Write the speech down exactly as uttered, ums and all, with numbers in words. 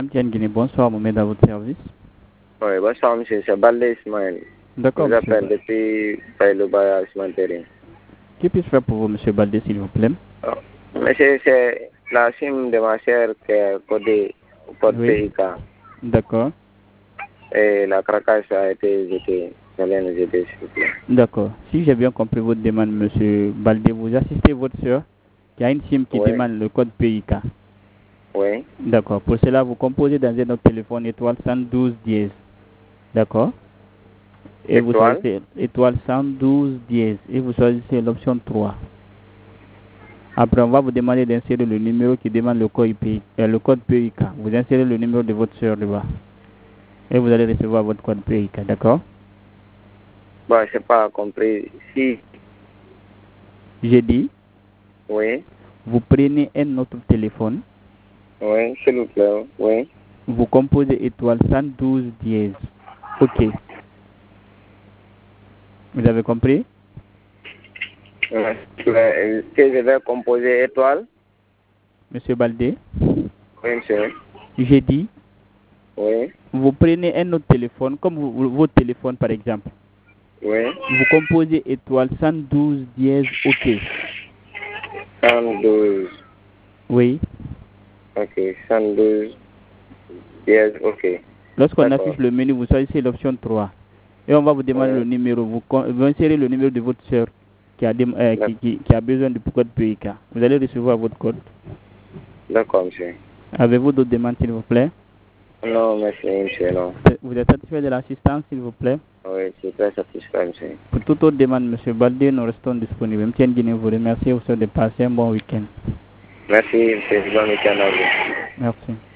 Tiens Guinée, bonsoir, Mohamed à votre service. Oui, bonsoir monsieur, c'est Balde Ismaël. D'accord, Je vous monsieur. appelle depuis Païloba Ismaël. Que puis-je faire pour vous, monsieur Baldé, s'il vous plaît? Oh. Monsieur, c'est la SIM de ma chère qui est codée au code Oui. P I K. D'accord. Et la craquage a été jetée. J'allais nous aider, s'il vous plaît. D'accord. Si j'ai bien compris votre demande, monsieur Baldé, vous assistez votre soeur qui a une SIM qui Oui. demande le code P I K. Oui. D'accord. Pour cela, vous composez dans un autre téléphone étoile cent douze dièse. D'accord. Et vous Étoile. choisissez étoile cent douze dièse et vous choisissez l'option trois. Après, on va vous demander d'insérer le numéro qui demande le code P I K. Euh, le code P I K. Vous insérez le numéro de votre soeur là-bas. Et vous allez recevoir votre code P I K. D'accord? Bon, je n'ai pas compris. Si. J'ai dit, Oui. vous prenez un autre téléphone. Oui, s'il vous plaît. Oui. Vous composez étoile cent douze dièse. OK. Vous avez compris? Oui. Que je vais composer étoile. Monsieur Baldé? Oui, monsieur. J'ai dit, Oui. vous prenez un autre téléphone, comme vous, vous- votre téléphone par exemple. Oui. Vous composez étoile cent douze dièse OK. cent douze. Oui. Ok, cent douze. Yes, ok. Lorsqu'on D'accord. affiche le menu, vous choisissez l'option trois. Et on va vous demander Oui. le numéro. Vous, con- vous insérez le numéro de votre soeur qui a, dem- euh, qui, qui, qui a besoin du code P I K. Vous allez recevoir votre code. D'accord, monsieur. Avez-vous d'autres demandes, s'il vous plaît? Non, merci, monsieur, non. Vous êtes satisfait de l'assistance, s'il vous plaît? Oui, je suis très satisfait, monsieur. Pour toute autre demande, monsieur Baldé, nous restons disponibles. M. Guinée vous remercie aussi de passer un bon week-end. Merci, monsieur. Bon week-end à vous. Merci.